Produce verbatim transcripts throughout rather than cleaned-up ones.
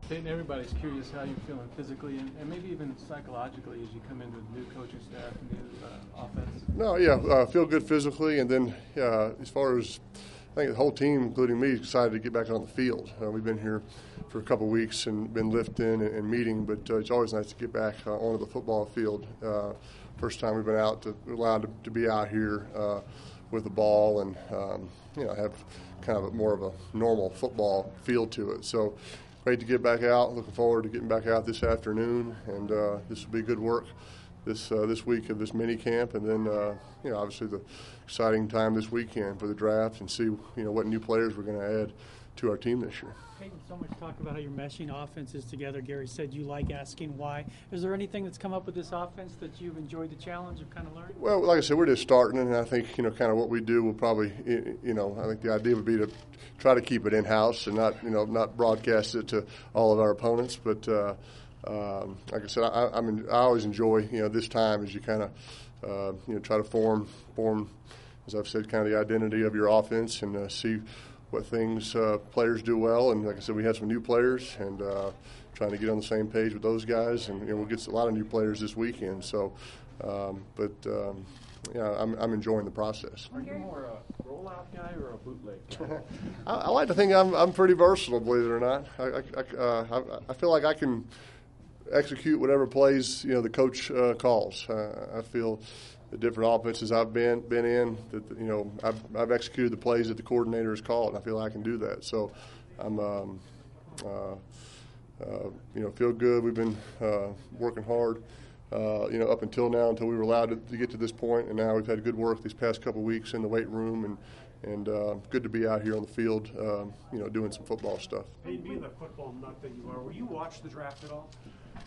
Peyton, everybody's curious how you're feeling physically and, and maybe even psychologically as you come in with new coaching staff and new uh, offense. No, yeah, uh, feel good physically, and then uh, as far as I think the whole team, including me, is excited to get back on the field. Uh, we've been here for a couple of weeks and been lifting and, and meeting, but uh, it's always nice to get back uh, onto the football field. Uh, first time we've been out to allowed to, to be out here uh, with the ball and um, you know have kind of a, more of a normal football feel to it. So great to get back out. Looking forward to getting back out this afternoon, and uh, this will be good work this uh, this week of this mini camp, and then uh, you know obviously the exciting time this weekend for the draft and see you know what new players we're going to add to our team this year. Peyton, so much talk about how you're meshing offenses together. Gary said you like asking why. Is there anything that's come up with this offense that you've enjoyed the challenge of kind of learning? Well, like I said, we're just starting, and I think you know kind of what we do will probably you know I think the idea would be to try to keep it in house and not you know not broadcast it to all of our opponents, but. Uh, Um, like I said, I, I'm in, I always enjoy you know this time as you kind of uh, you know try to form form as I've said kind of the identity of your offense and uh, see what things uh, players do well. And like I said, we had some new players and uh, trying to get on the same page with those guys. And you know, we'll get a lot of new players this weekend. So, um, but um, yeah, I'm, I'm enjoying the process. Are you more a rollout guy or a bootleg guy? I, I like to think I'm I'm pretty versatile, believe it or not. I I, I, uh, I, I feel like I can execute whatever plays you know the coach uh, calls. Uh, I feel the different offenses I've been been in that you know I've I've executed the plays that the coordinator has called, and I feel like I can do that. So I'm um, uh, uh, you know feel good. We've been uh, working hard uh, you know up until now until we were allowed to, to get to this point, and now we've had good work these past couple of weeks in the weight room and. And uh, good to be out here on the field, uh, you know, doing some football stuff. Peyton, being the football nut that you are, will you watch the draft at all?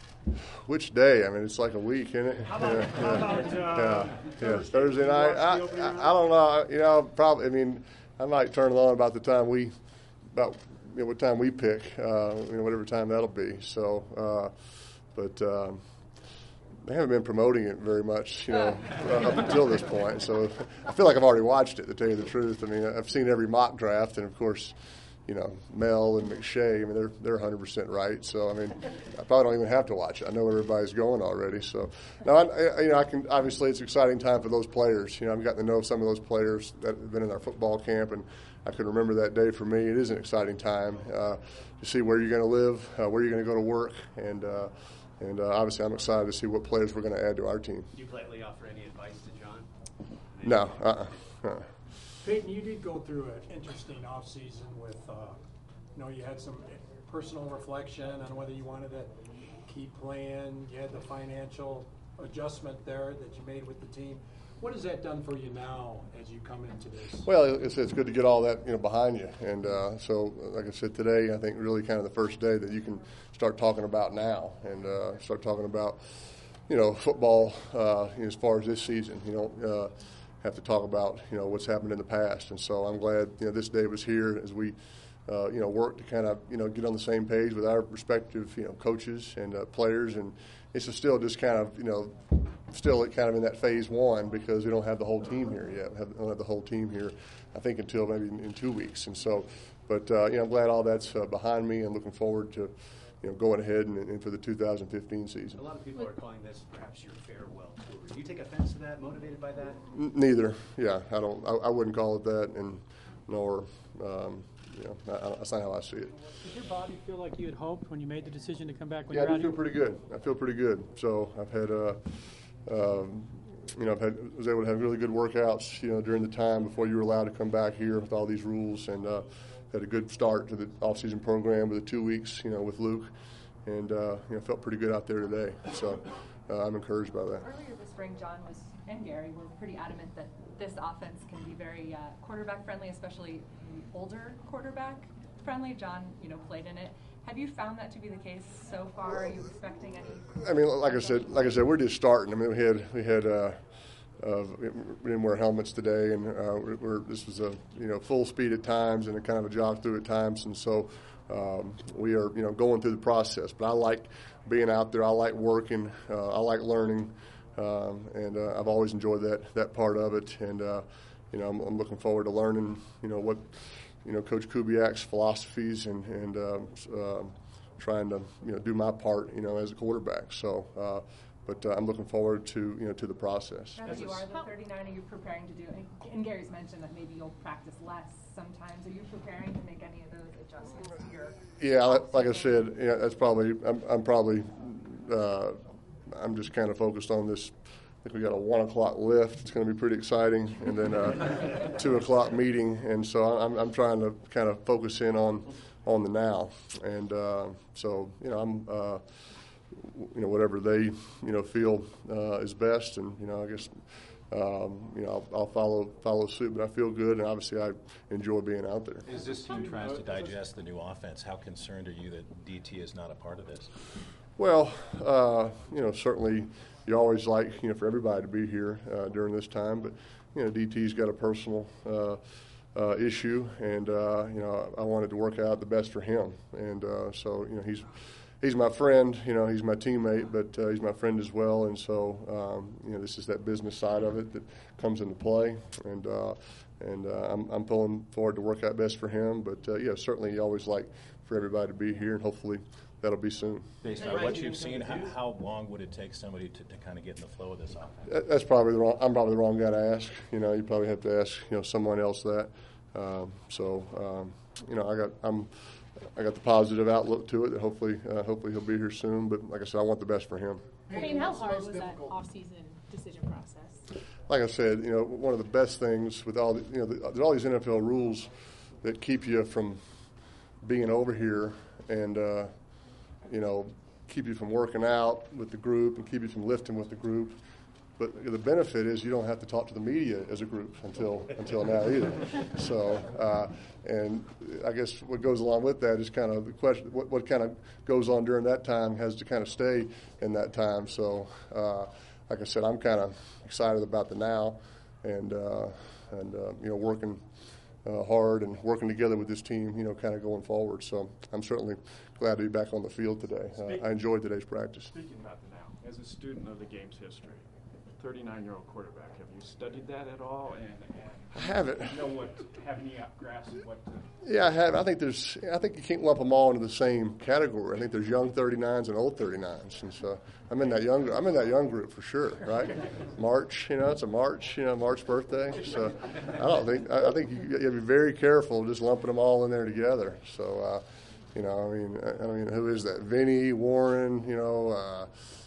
Which day? I mean, it's like a week, isn't it? How about, yeah, how about uh, yeah, Thursday? yeah. Thursday night. I, I, I, I don't know. You know, probably. I mean, I might turn it on about the time we, about you know, what time we pick. Uh, you know, whatever time that'll be. So, uh, but. Um, They haven't been promoting it very much, you know, uh, up until this point. So I feel like I've already watched it, to tell you the truth. I mean, I've seen every mock draft, and of course, you know, Mel and McShay. I mean, they're they're one hundred percent right. So I mean, I probably don't even have to watch it. I know everybody's going already. So now, I, I, you know, I can obviously it's an exciting time for those players. You know, I've gotten to know some of those players that have been in our football camp, and I can remember that day for me. It is an exciting time uh, to see where you're going to live, uh, where you're going to go to work, and. Uh, And uh, obviously, I'm excited to see what players we're going to add to our team. Do you politely offer any advice to John? Maybe. No. Uh-uh. uh-uh. Peyton, you did go through an interesting offseason with, uh, you know, you had some personal reflection on whether you wanted to keep playing. You had the financial adjustment there that you made with the team. What has that done for you now as you come into this? Well, it's, it's good to get all that you know behind you, and uh, so like I said today, I think really kind of the first day that you can start talking about now and uh, start talking about you know football uh, as far as this season. You don't uh, have to talk about you know what's happened in the past, and so I'm glad you know this day was here as we uh, you know work to kind of you know get on the same page with our respective you know coaches and uh, players, and it's still just kind of you know. Still kind of in that phase one because we don't have the whole team here yet. We don't have the whole team here, I think, until maybe in, in two weeks. And so, but uh, you know, I'm glad all that's uh, behind me and looking forward to, you know, going ahead and, and for the two thousand fifteen season. A lot of people are calling this perhaps your farewell tour. Do you take offense to that? Motivated by that? N- neither. Yeah, I don't. I, I wouldn't call it that, and nor. Um, You know, I, that's not how I see it. Did your body feel like you had hoped when you made the decision to come back? When yeah, you're I do out feel here? pretty good. I feel pretty good. So I've had, uh, um, you know, I've had was able to have really good workouts, you know, during the time before you were allowed to come back here with all these rules, and uh, had a good start to the off-season program with the two weeks, you know, with Luke, and uh, you know, felt pretty good out there today. So uh, I'm encouraged by that. Earlier this spring, John was and Gary were pretty adamant that this offense can be very uh, quarterback friendly, especially older quarterback friendly. John, you know, played in it. Have you found that to be the case so far? Are you expecting any? I mean, like I said, like I said, we're just starting. I mean, we had we had uh, uh, we didn't wear helmets today, and uh, we're, we're this was a you know full speed at times and a kind of a jog through at times, and so um, we are you know going through the process. But I like being out there. I like working. Uh, I like learning, um, and uh, I've always enjoyed that that part of it. And uh, you know, I'm, I'm looking forward to learning. You know what. You know, Coach Kubiak's philosophies and, and uh, uh, trying to you know do my part you know as a quarterback. So, uh, but uh, I'm looking forward to you know to the process. Now that you are the thirty-nine, are you preparing to do? And, and Gary's mentioned that maybe you'll practice less sometimes. Are you preparing to make any of those adjustments to your? Yeah, like, like I said, yeah, that's probably I'm, I'm probably uh, I'm just kind of focused on this. I think we got a one o'clock lift. It's going to be pretty exciting, and then a two o'clock meeting. And so I'm I'm trying to kind of focus in on on the now. And uh, so you know I'm uh, you know whatever they you know feel uh, is best, and you know I guess um, you know I'll, I'll follow follow suit. But I feel good, and obviously I enjoy being out there. As this team tries to digest the new offense, how concerned are you that D T is not a part of this? Well, uh, you know certainly. You always like, you know, for everybody to be here uh, during this time, but you know, D T's got a personal uh, uh, issue, and uh, you know, I wanted to work out the best for him, and uh, so you know, he's he's my friend, you know, he's my teammate, but uh, he's my friend as well, and so um, you know, this is that business side of it that comes into play, and uh, and uh, I'm I'm pulling forward to work out best for him, but uh, yeah, certainly you always like for everybody to be here, and hopefully. That'll be soon. Based on what you've seen, how, how long would it take somebody to, to kind of get in the flow of this offense? That's probably the wrong. I'm probably the wrong guy to ask. You know, you probably have to ask you know someone else that. Um, so um, you know, I got I'm I got the positive outlook to it. That hopefully uh, hopefully he'll be here soon. But like I said, I want the best for him. I mean, how hard was that off-season decision process? Like I said, you know, one of the best things with all the, you know, the, there's all these N F L rules that keep you from being over here and. Uh, you know, keep you from working out with the group and keep you from lifting with the group. But the benefit is you don't have to talk to the media as a group until until now either. So, uh, and I guess what goes along with that is kind of the question, what, what kind of goes on during that time has to kind of stay in that time. So, uh, like I said, I'm kind of excited about the now and, uh, and uh, you know, working Uh, hard and working together with this team, you know, kind of going forward. So I'm certainly glad to be back on the field today. Uh, I enjoyed today's practice. Speaking about the now, as a student of the game's history, thirty-nine-year-old quarterback, have you studied that at all? And, and I haven't. Know what? Have any grasp of what? To, yeah, I have. I think there's. I think you can't lump them all into the same category. I think there's young thirty-nines and old thirty-nines, and so I'm in that young. I'm in that young group for sure, right? March, you know, it's a March, you know, March birthday. So I don't think. I, I think you, you have to be very careful just lumping them all in there together. So, uh, you know, I mean, I, I mean, who is that? Vinny, Warren, you know. Uh,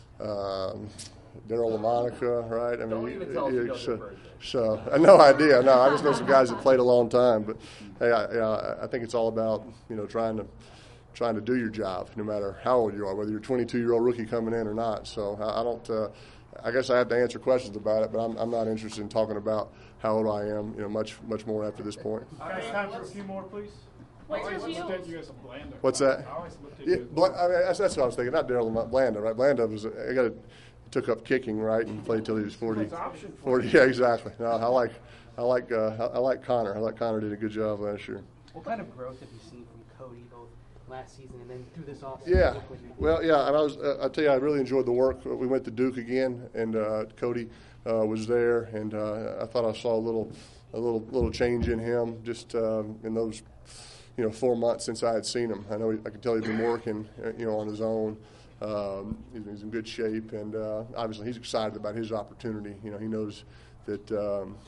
um, Daryl LaMonica, right? I mean, Don't even tell us you know so, their so I no idea. No, I just know some guys that played a long time. But hey, I, you know, I think it's all about you know trying to trying to do your job, no matter how old you are, whether you're a twenty-two-year-old rookie coming in or not. So I, I don't. Uh, I guess I have to answer questions about it, but I'm, I'm not interested in talking about how old I am. You know, much much more after this point. guys, time for a few more, please. What's I your always view? looked at you as a Blanda. What's that? I always looked at Yeah, you as Bla- I mean, that's, that's what I was thinking. Not Daryl Lam- Blanda, right? Blanda was I got a, took up kicking, right, and played till he was forty. It's option for Forty, yeah, exactly. No, I like, I like, uh, I, I like Connor. I like Connor did a good job last year. What kind of growth have you seen from Cody both last season and then through this offseason? Yeah, well, yeah, and I was. Uh, I tell you, I really enjoyed the work. We went to Duke again, and uh, Cody uh, was there, and uh, I thought I saw a little, a little, little change in him just um, in those, you know, four months since I had seen him. I know he, I could tell he'd been working, uh, you know, on his own. Um, he's, he's in good shape, and uh, obviously he's excited about his opportunity. You know, he knows that um,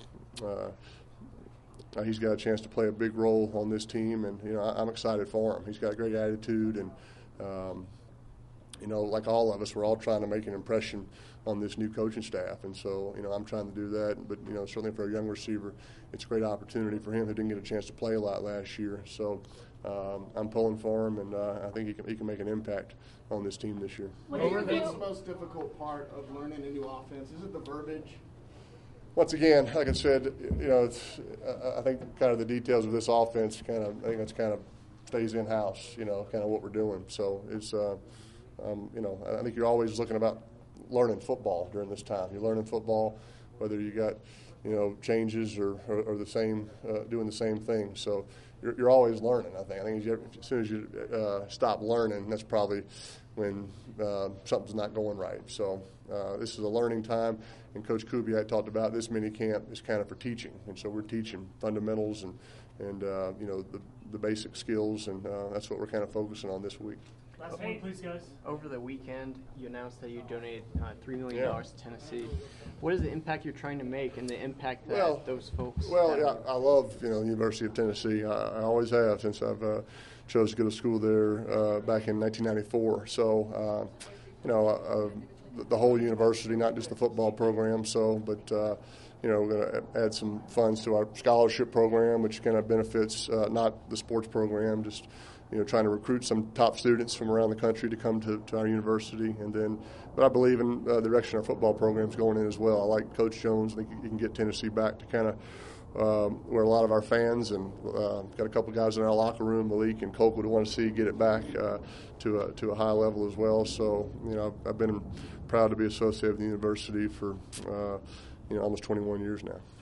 uh, he's got a chance to play a big role on this team, and you know, I, I'm excited for him. He's got a great attitude, and um, you know, like all of us, we're all trying to make an impression on this new coaching staff, and so you know, I'm trying to do that. But you know, certainly for a young receiver, it's a great opportunity for him who didn't get a chance to play a lot last year. So um, I'm pulling for him, and uh, I think he can he can make an impact on this team this year. What What do you is the feel? most difficult part of learning a new offense? Is it the verbiage? Once again, like I said, you know, it's, I think kind of the details of this offense kind of, I think it's kind of stays in house. You know, kind of what we're doing. So it's, uh, um, you know, I think you're always looking about learning football during this time. You're learning football, whether you got, you know, changes or, or, or the same, uh, doing the same thing. So you're, you're always learning. I think. I think as, you, as soon as you uh, stop learning, that's probably when uh, something's not going right. So uh, this is a learning time, and Coach Kubiak talked about this mini camp is kind of for teaching, and so we're teaching fundamentals and and uh, you know the the basic skills, and uh, that's what we're kind of focusing on this week. Last one, please, guys. Over the weekend, you announced that you donated uh, three million dollars yeah. to Tennessee. What is the impact you're trying to make, and the impact that well, those folks? Well, yeah, I love you know the University of Tennessee. I, I always have since I've uh, chose to go to school there uh, back in nineteen ninety-four. So, uh, you know, uh, the whole university, not just the football program. So, but uh, you know, we're going to add some funds to our scholarship program, which kind of benefits uh, not the sports program, just you know, trying to recruit some top students from around the country to come to, to our university. And then, but I believe in uh, the direction our football program's going in as well. I like Coach Jones. I think you can get Tennessee back to kind of um, where a lot of our fans and uh, got a couple guys in our locker room, Malik and Coke, would want to see get it back uh, to a to a high level as well. So, you know, I've, I've been proud to be associated with the university for uh, you know almost twenty-one years now.